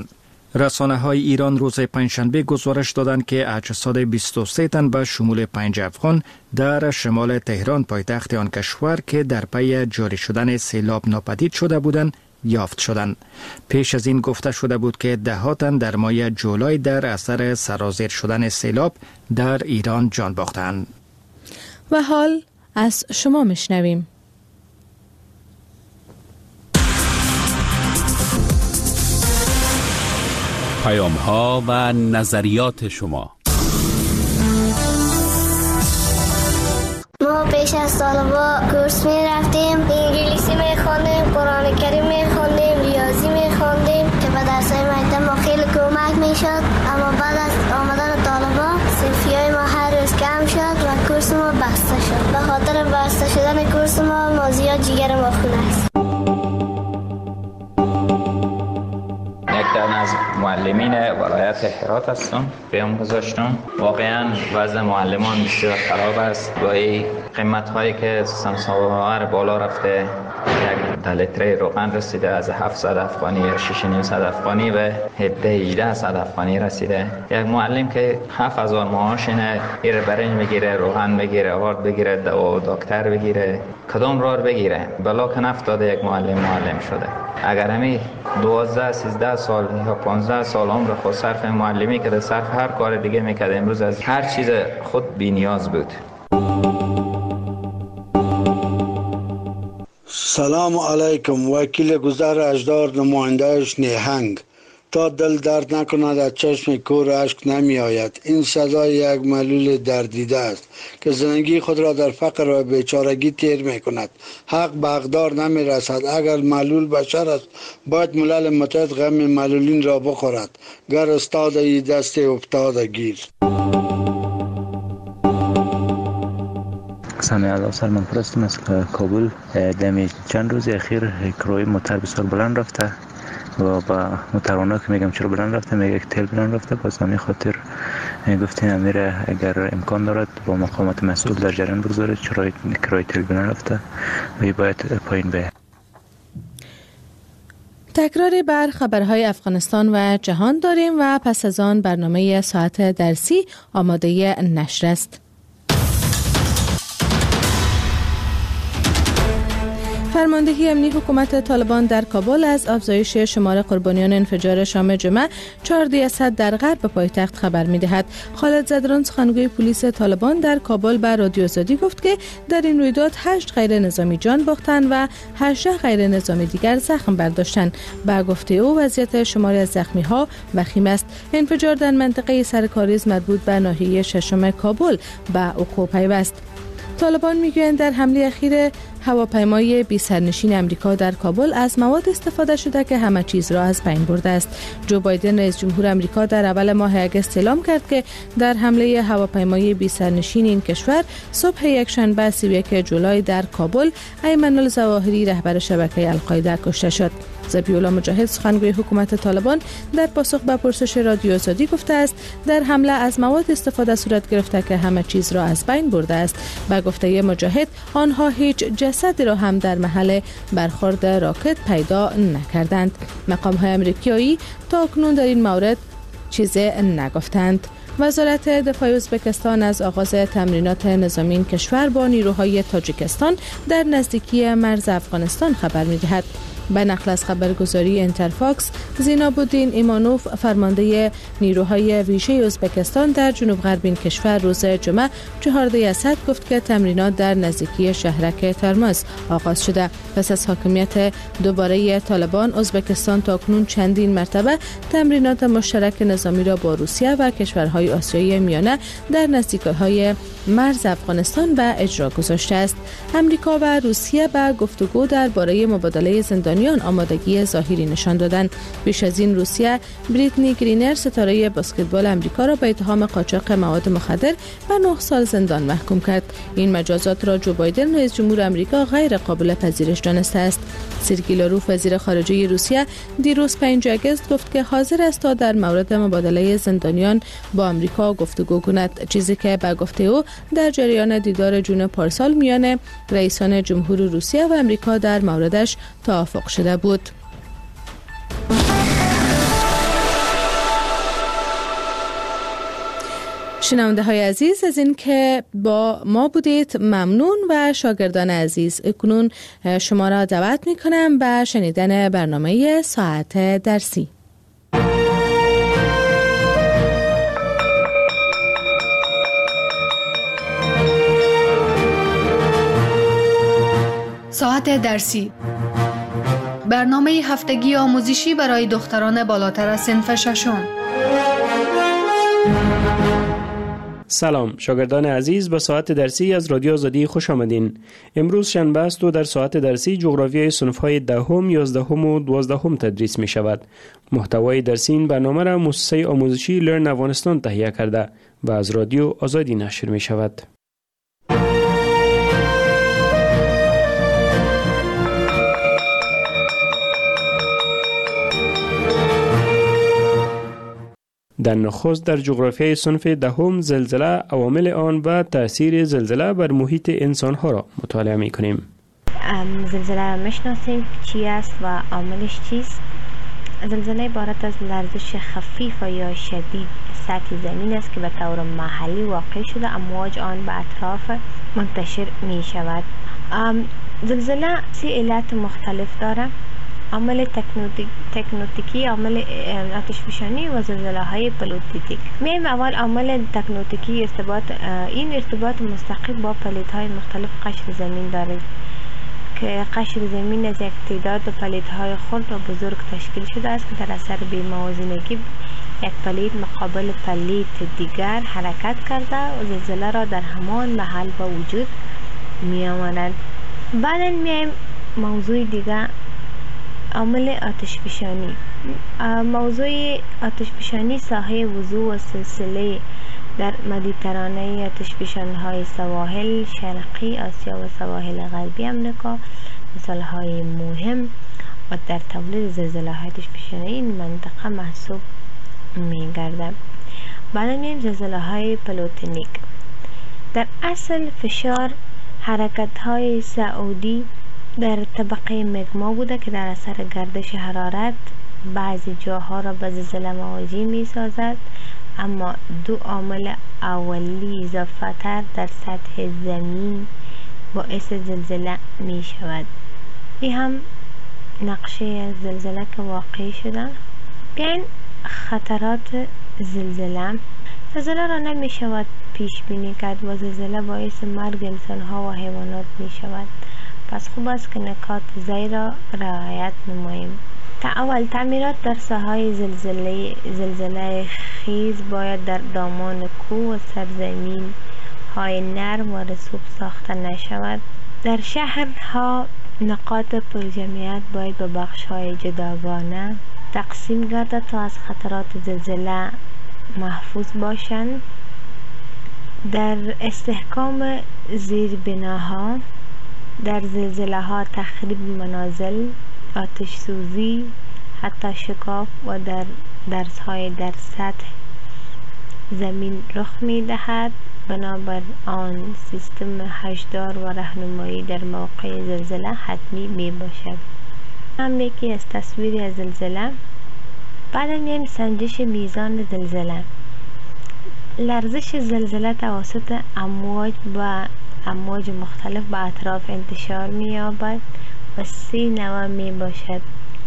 رسانه های ایران روز پنجشنبه گزارش دادند که اجساد بیست و سه تن به شمول پنج افغان در شمال تهران پایتخت آن کشور که در پی جاری شدن سیلاب ناپدید شده بودند یافت شدند. پیش از این گفته شده بود که ده ها تن در ماه جولای در اثر سرازیر شدن سیلاب در ایران جان باختند. و حال از شما میشنویم. پیام ها و نظریات شما. ما پیش از طالبا کورس می رفتیم، انگلیسی می خوندیم، قرآن کریم می خوندیم، ریاضی می خوندیم که به درسای مکتب ما خیلی کمک می شد. اما بعد از آمدن طالبا صرفی های ما هر روز کم شد و کورس ما بسته شد. به خاطر بسته شدن کورس ما ما زیاد جگر ما خونه است. از معلمین ولایت هرات هستم. بیام گذاشتم. واقعا وضع معلمان بسیار خراب است. با این قیمت هایی که سمساوار بالا رفته، یک لیتر روغن رسیده از هفتصد افغانی یا شش و نیم صد افغانی به هفده هجده صد افغانی رسیده. یک معلم که هفت هزار معاش اینه، ایر برنج بگیره، روغن بگیره، آرد بگیره، دوا دکتر بگیره، کدام راه بگیره؟ بلا که نفتاده یک معلم معلم شده. اگر همی دوازده سیزده سال یا پانزده سال عمر خود صرف معلمی که صرف هر کار دیگه میکرد، امروز از هر چیز خود بی نیاز بود. سلام علیکم. وکیل گذر اجدار، نمایندهش نیهنگ. تا دل درد نکند از چشم کور اشک نمی آید. این سزای یک معلول دردیده است که زندگی خود را در فقر و بیچارگی تیر می کند. حق به حقدار نمی رسد. اگر معلول بشر است باید ملل متحد غم معلولین را بخورد. گر استاد ای دست افتاده گیر. سامی الله سلمان پرستم از کابل. دمی چند روز اخیر کرای موتر بسیار بلند رفته و با موتروانا که میگم چرا بلند رفته، میگه که تیل بلند رفته. باز همین خاطر گفتیم امیر اگر امکان دارد با مقامات مسئول در جریان بگذاره چرا کرای تیل بلند رفته و باید پایین بیاید. تکراری بر خبرهای افغانستان و جهان داریم و پس از آن برنامه ساعت درسی آماده نشر است. فرماندهی امنی حکومت طالبان در کابل از افزایش شمار قربانیان انفجار شام جمعه چهارده از صد در غرب پایتخت خبر می‌دهد. خالد زدران سخنگوی پلیس طالبان در کابل به رادیو آزادی گفت که در این رویداد هشت غیر نظامی جان باختند و هجده غیر نظامی دیگر زخم برداشتند. با گفته او وضعیت شماری از زخمی‌ها وخیم است. انفجار در منطقه سرکاریز مربوط به ناحیه ششم کابل به وقوع پیوست. طالبان میگویند در حمله اخیر هواپیمای بی سرنشین امریکا در کابل از مواد استفاده شده که همه چیز را از بین برده است. جو بایدن رئیس جمهور امریکا در اول ماه اگست اعلام کرد که در حمله هواپیمای بی سرنشین این کشور صبح یکشنبه سی و یک جولای در کابل ایمن الظواهری رهبر شبکه القاعده کشته شد. ذبیح‌الله مجاهد سخنگوی حکومت طالبان در پاسخ به پرسش رادیو آزادی گفته است در حمله از مواد استفاده صورت گرفته که همه چیز را از بین برده است. به گفته مجاهد آنها هیچ جسدی را هم در محل برخورد راکت پیدا نکردند. مقام‌های آمریکایی تا اکنون در این مورد چیزی نگفتند. وزارت دفاع ازبکستان از آغاز تمرینات نظامی این کشور با نیروهای تاجیکستان در نزدیکی مرز افغانستان خبر می‌دهد. به نقل از خبرگزاری انترفاکس، زیناب‌الدین ایمانوف فرمانده نیروهای ویژه ازبکستان در جنوب غرب این کشور روز جمعه چهارده اسد گفت که تمرینات در نزدیکی شهرک ترمز آغاز شده. پس از حاکمیت دوباره طالبان، ازبکستان تاکنون چندین مرتبه تمرینات مشترک نظامی را با روسیه و کشورهای آسیای میانه در نزدیکی‌های مرز افغانستان به اجرا گذاشته است. امریکا و روسیه به گفتگو درباره مبادله زندانیان آمادگی ظاهری نشان دادند. پیش از این روسیه بریتنی گرینر ستاره بسکتبال امریکا را به اتهام قاچاق مواد مخدر به نه سال زندان محکوم کرد. این مجازات را جو بایدن رئیس جمهور امریکا غیر قابل پذیرش دانسته است. سرگئی لاروف وزیر خارجه روسیه دیروز پنجم آگوست گفت که حاضر است تا در مورد مبادله زندانیان با امریکا گفتگو کند، چیزی که به گفته او در جریان دیدار جون پارسال میان رئیسان جمهور روسیه و امریکا در موردش توافق شده بود. شنونده های عزیز، از این که با ما بودید ممنون و شاگردان عزیز، اکنون شما را دعوت می کنم به شنیدن برنامه ساعت درسی. ساعت درسی، برنامه هفتگی آموزشی برای دختران بالاتر از صنف ششم. سلام شاگردان عزیز، به ساعت درسی از رادیو آزادی خوش آمدین. امروز شنبه است و در ساعت درسی جغرافیای صنف‌های دهم، یازدهم و دوازدهم تدریس می شود. محتوای درسی این برنامه را مؤسسه آموزشی لرن افغانستان تهیه کرده و از رادیو آزادی نشر می شود. در نخست در جغرافیای صنف دهم زلزله، عوامل آن و تأثیر زلزله بر محیط انسان‌ها را مطالعه می‌کنیم. زلزله را می‌شناسیم چی است و عاملش چیست؟ زلزله عبارت از لرزش خفیف یا شدید سطح زمین است که به طور محلی واقع شده، امواج آن به اطراف منتشر می‌شود. زلزله سه علت مختلف دارد: عامل تکنوتیکی، عامل آتشفشانی و زلزله های پلیتیک. میم اول عامل تکنوتیکی، ارتباط این ارتباط مستقیم با پلیت های مختلف قشر زمین دارد که قشر زمین از یک تعداد پلیت های خرد و بزرگ تشکیل شده است که در اثر بی‌موازنگی یک پلیت مقابل پلیت دیگر حرکت کرده و زلزله را در همان محل به وجود می آورد. بعداً میم موضوع دیگر، عامل آتشفشانی. موضوع آتشفشانی ساحه وضوح و سلسله در مدیترانه آتشفشان‌های سواحل شرقی آسیا و سواحل غربی امریکا مثال‌های مهم و در تولید زلزله‌های آتشفشانی این منطقه محسوب می‌گردد. بعد می‌ریم زلزله‌های پلوتونیک. در اصل فشار حرکت‌های صعودی در طبقه مگما بوده که در اثر گردش حرارت بعضی جاها را به زلزله مواجه می سازد، اما دو عامل اولی اضافه تر در سطح زمین باعث زلزله می شود. این هم نقشه زلزله که واقع شده. بیاین خطرات زلزله. زلزله را نمی شود پیش بینی کرد و زلزله باعث مرگ انسان ها و حیوانات می شود. پس خوب است که نکات زیر را رعایت نماییم. تا اول تعمیرات در ساحه زلزله زلزله خیز باید در دامان کوه و سرزمین های نرم و رسوب ساخته نشود. در شهرها نقاط پرجمعیت باید به بخش های جداگانه تقسیم گردد تا از خطرات زلزله محفوظ باشند. در استحکام زیربناها، در زلزله ها تخریب منازل، آتش سوزی، حتی شکاف و در درس های در سطح زمین رخ می دهد. بنابر آن سیستم هشدار و راهنمایی در موقع زلزله حتمی می باشد. هم یکی از تصویری از زلزله. بعد میایم سنجش میزان زلزله. لرزش زلزله توسط امواج و امواج مختلف به اطراف انتشار می یابد و سه نوع می باشد: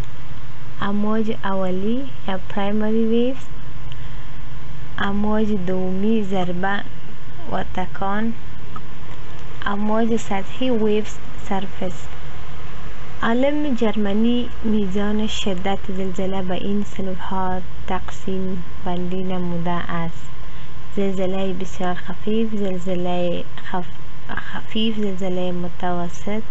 امواج اولی یا پرایمری ویوز، امواج دومی ضربه و تکان، امواج سطحی ویوز سرفس. عالم جرمنی میزان شدت زلزله به این صنف ها تقسیم بندی نموده است: زلزله بسیار خفیف، زلزله خف... خفیف، زلزله متوسط،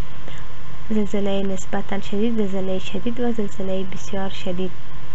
زلزله نسبتاً شدید، زلزله شدید و زلزله بسیار شدید.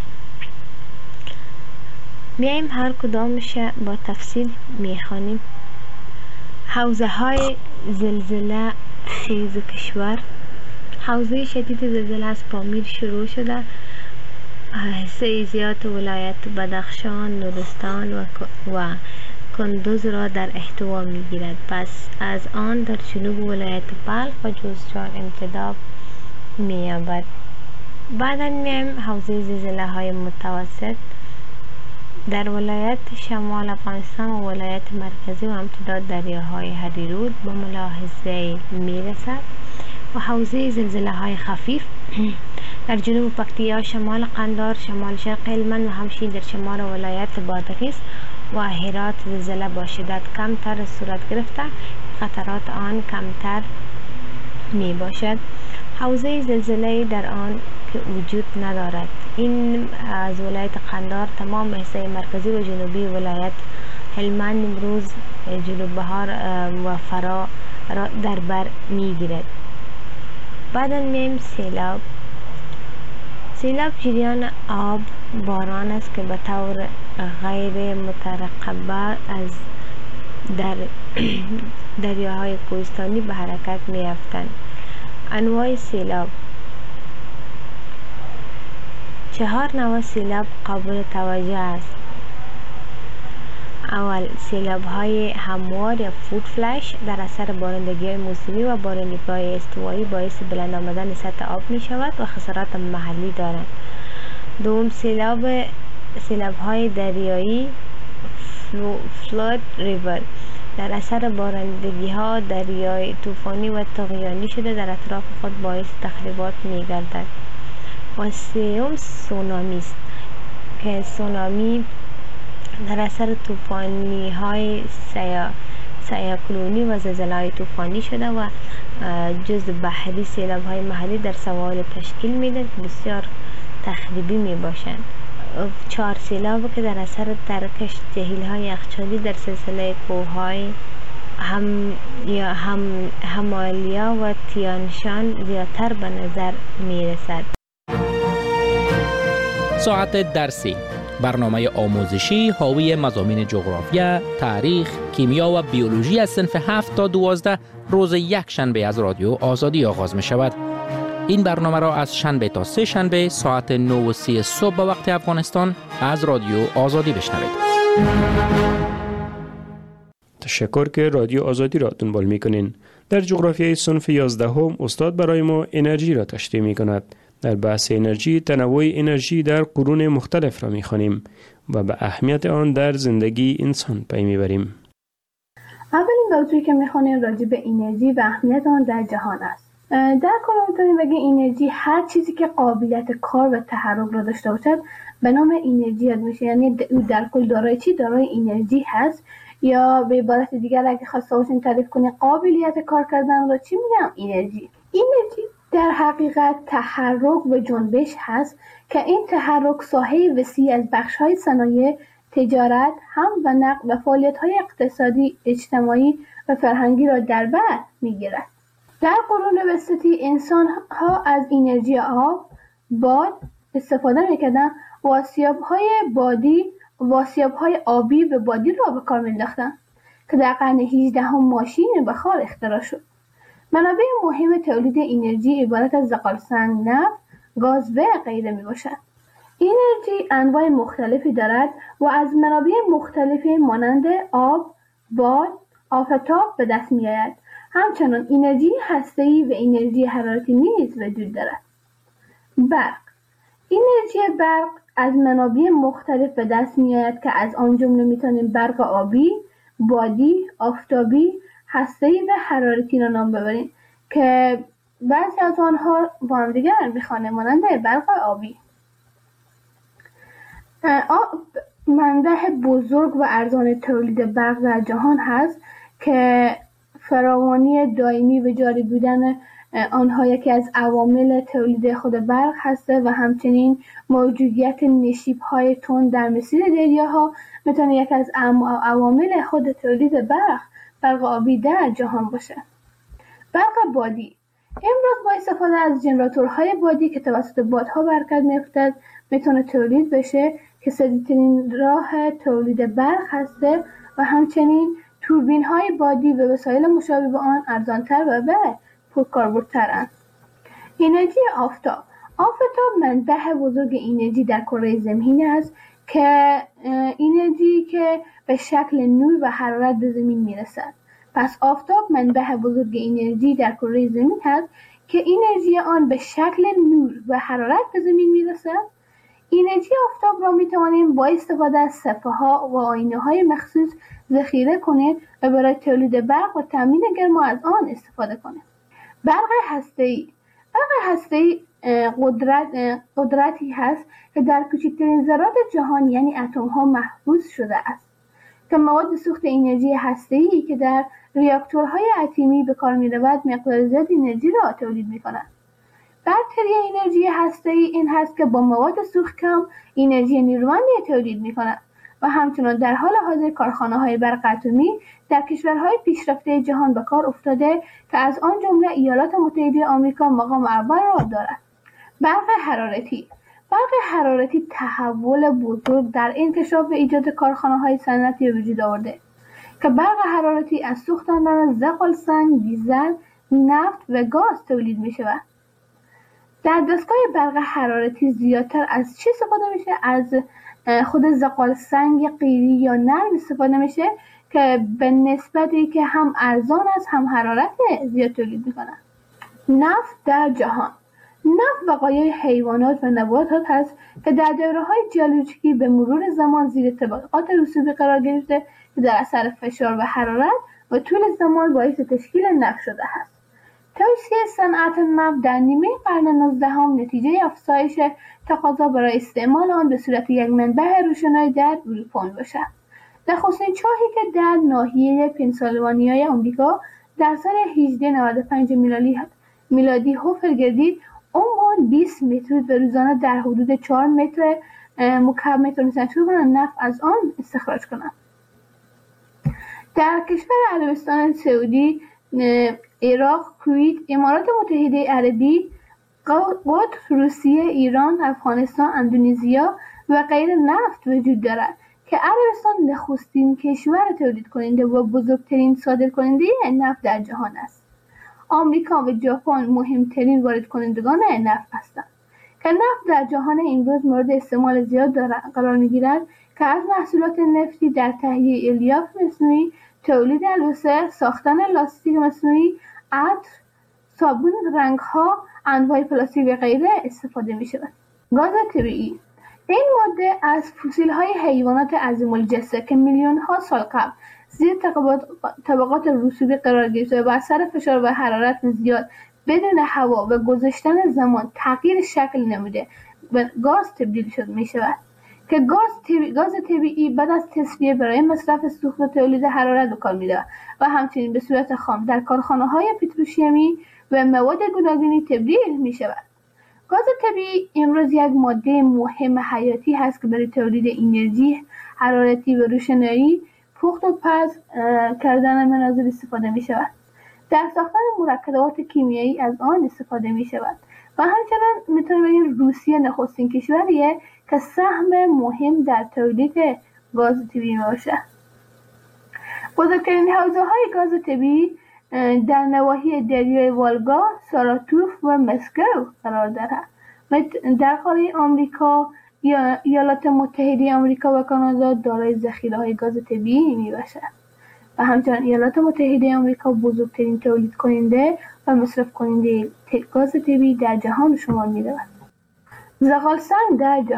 میایم هر کدامش با تفصیل میخوانیم. حوزه های زلزله خیز کشور. حوزه شدید زلزله از پامیر شروع شده، حصه زیاد ولایت بدخشان، نورستان و, و کندوز را در احتوا می گیرد. پس از آن در جنوب ولایت بلخ و جوزجان امتداد می یابد. بعدا میایم حوزه زلزله های متوسط. در ولایت شمال افغانستان و ولایت مرکزی و امتداد دریاهای هریرود به ملاحظه میرسد و حوزه زلزله های خفیف در جنوب پکتیا، شمال قندار، شمال شرق هلمند و همچنین در شمال ولایت بادغیس و هرات زلزله با شدت کمتر صورت گرفته، خطرات آن کمتر می باشد. حوزه زلزله در آن که وجود ندارد. این از ولایت قندار تمام حصه مرکزی و جنوبی ولایت هلمند امروز جنوب بهار و فرا را در بر می گیرد. بعداً میم سیلاب. سیلاب جریان آب باران است که به طور غیر مترقبه از در دریاهای کوهستانی به حرکت می افتند. انواع سیلاب: چهار نوع سیلاب قابل توجه است. اول، سیلاب های هموار یا فود فلش در اثر بارندگی های موسمی و بارندگی های استوایی باعث بلند آمدن سطح آب می شود و خسارات محلی دارند. دوم، سیلاب سیلاب های دریایی فلود ریور در اثر بارندگی ها دریای طوفانی و طغیانی شده در اطراف خود باعث تخریبات می گردد. و سوم، سونامی است که سونامی در اثر طوفانی های سیا سیاکلونی و زلزله های طوفانی شده و جزء بحری سیلاب های محلی در سواحل تشکیل میده که بسیار تخریبی می باشند. چهار، سیلاب که در اثر ترکش جهیل های یخچالی در سلسله کوههای هم یا هم همالیا و تیانشان زیادتر به نظر می رسد. ساعت درسی، برنامه آموزشی حاوی مضامین جغرافیا، تاریخ، کیمیا و بیولوژی از صنف هفت تا دوازده روز یک شنبه از رادیو آزادی آغاز می شود. این برنامه را از شنبه تا سه شنبه ساعت نه و سی صبح به وقت افغانستان از رادیو آزادی بشنوید. تشکر که رادیو آزادی را دنبال می کنین. در جغرافیای صنف یازده هم استاد برای ما انرژی را تشریح می کند. در بحث انرژی تنوع انرژی در قرون مختلف را می خوانیم و به اهمیت آن در زندگی انسان پی می بریم. اولین موضوعی که می خوانیم راجع به انرژی و اهمیت آن در جهان است. در کل میتونیم بگیم انرژی هر چیزی که قابلیت کار و تحرک را داشته باشد به نام انرژی یاد میشه. یعنی در کل دارای چی؟ دارای انرژی هست. یا به عبارت دیگر اگه خواسته باشیم تعریف کنیم قابلیت کار کردن را چی میگم؟ انرژی. انرژی در حقیقت تحرک و جنبش هست که این تحرک ساحه وسیع از بخش‌های صنایع، تجارت، هم و نقل و فعالیت‌های اقتصادی، اجتماعی و فرهنگی را در بر می‌گیرد. در قرون وسطی انسان‌ها از انرژی آب، باد استفاده می‌کردند و آسیاب‌های بادی و آسیاب‌های آبی به بادی را به کار می‌انداختند که در قرن هجدهم ماشین بخار اختراع شد. منابع مهم تولید انرژی عبارت از زغالسنگ، نفت، گاز و غیره میباشد. انرژی انواع مختلفی دارد و از منابع مختلفی مانند آب، باد، آفتاب به دست میآید. همچنان انرژی هسته‌ای و انرژی حرارتی نیز وجود دارد. برق. انرژی برق از منابع مختلف به دست میآید که از آن جمله میتونیم برق آبی، بادی، آفتابی، هسته‌ای و حرارتی را نام ببریم که بعضی از آنها با هم دیگر میخوانیم مانند برق آبی. آب منبع بزرگ و ارزان تولید برق در جهان هست که فراوانی دائمی و جاری بودن آنها یکی از عوامل تولید خود برق هسته و همچنین موجودیت نشیب‌های تند در مسیر دریاها میتونه یکی از عوامل خود تولید برق برق آبی در جهان باشه. برق بادی امروز با استفاده از ژنراتورهای بادی که توسط بادها به حرکت می‌افتد میتونه تولید بشه که سریع‌ترین راه تولید برق هسته و همچنین توربین‌های بادی و وسایل مشابه به آن ارزان‌تر و به پرکاربردترند. انرژی آفتاب آفتاب منبع بزرگ انرژی در کره زمین است که انرژی که به شکل نور و حرارت به زمین میرسد. پس آفتاب منبع بزرگ انرژی در کره زمین است که انرژی آن به شکل نور و حرارت به زمین میرسد. انرژی آفتاب را می توانیم با استفاده از صفحه ها و آینه های مخصوص ذخیره کنیم و برای تولید برق و تامین گرما از آن استفاده کنیم. برق هسته‌ای برق هسته‌ای قدرت قدرتی هست که در کوچکترین ذرات جهان یعنی اتم ها محفوظ شده است که مواد سوخت انرژی هسته‌ای که در ریاکتورهای اتمی به کار می‌رود مقدار زیاد انرژی را تولید می‌کند. برتری انرژی هسته‌ای این هست که با مواد سوخت کم انرژی نیرومندی تولید می‌کند و همچنین در حال حاضر کارخانه‌های برق اتمی در کشورهای پیشرفته جهان به کار افتاده که از آن جمله ایالات متحده آمریکا مقام اول را دارد. برق حرارتی برق حرارتی تحول بزرگ در انکشاف و ایجاد کارخانه‌های صنعتی وجود آورده که برق حرارتی از سوختاندن زغال‌سنگ، دیزل، نفت و گاز تولید می‌شود. در دستگاه برق حرارتی زیادتر از چی استفاده میشه؟ از خود زغال‌سنگ قیری یا نرم استفاده میشه که به نسبتی که هم ارزان است هم حرارت زیاد تولید میکنه. نفت در جهان نفت بقایای حیوانات و نباتات هست که در دوره‌های ژئولوژیکی به مرور زمان زیر طبقات رسوبی قرار گرفته که در اثر فشار و حرارت و طول زمان باعث تشکیل نفت شده است. توسعه صنعت نفت در نیمه قرن نوزدهم نتیجه افزایش تقاضا برای استعمال آن به صورت یک منبع روشنایی در اروپا میباشد. نخستین چاهی که در ناحیه پنسیلوانیای آمریکا در سال هزار و نود و پنج میلادی میلادی حفر گردید، عمق بیست متر و روزانه در حدود چهار متر مکعب متر می‌توانند نفت از آن استخراج کنند. در کشور عربستان سعودی، عراق، کویت، امارات متحده عربی، قطر، روسیه، ایران، افغانستان، اندونزیا و غیره نفت وجود دارد که عربستان نخستین کشور تولید کننده و بزرگترین صادر کننده نفت در جهان است. آمریکا و ژاپن مهمترین وارد کنندگان نفت هستند که نفت در جهان امروز مورد استعمال زیاد قرار می‌گیرد که از محصولات نفتی در تهیه الیاف مصنوعی، تولید البسه، ساختن لاستیک مصنوعی، عطر، صابون، رنگ‌ها، انواع پلاستیک و غیره استفاده می‌شود. گاز طبیعی این ماده از فسیل‌های حیوانات عظیم الجثه که میلیون‌ها سال قبل زیر طبقات رسوبی قرار گرفته و با اثر فشار و حرارت زیاد بدون هوا و گذشتن زمان تغییر شکل نموده و گاز تبدیل شد می‌شود که گاز طبیعی گاز طبیعی بعد از تصفیه برای مصرف سوخت و تولید حرارت به کار می‌رود و همچنین به صورت خام در کارخانه‌های پتروشیمی و مواد گوناگونی تبدیل می‌شود. گاز طبیعی امروز یک ماده مهم حیاتی هست که برای تولید انرژی حرارتی و روشنایی، پخت و پز کردن منازل استفاده می‌شود. در ساختن مرکبات کیمیایی از آن استفاده می‌شود و همچنین می‌تونیم بگیم روسیه نخستین کشوریه که سهم مهم در تولید گاز طبیعی باشد. بزرگترین حوزه‌های گاز طبیعی در نواحی دریای والگا، ساراتوف و مسکو قرار دارد و در قاره آمریکا یا ایالات متحده آمریکا و کانادا دارای ذخیره‌های گاز طبیعی میباشد و همچنین ایالات متحده آمریکا بزرگترین تولید کننده و مصرف کننده گاز طبیعی در جهان شمار می‌رود. زغال‌سنگ در جهان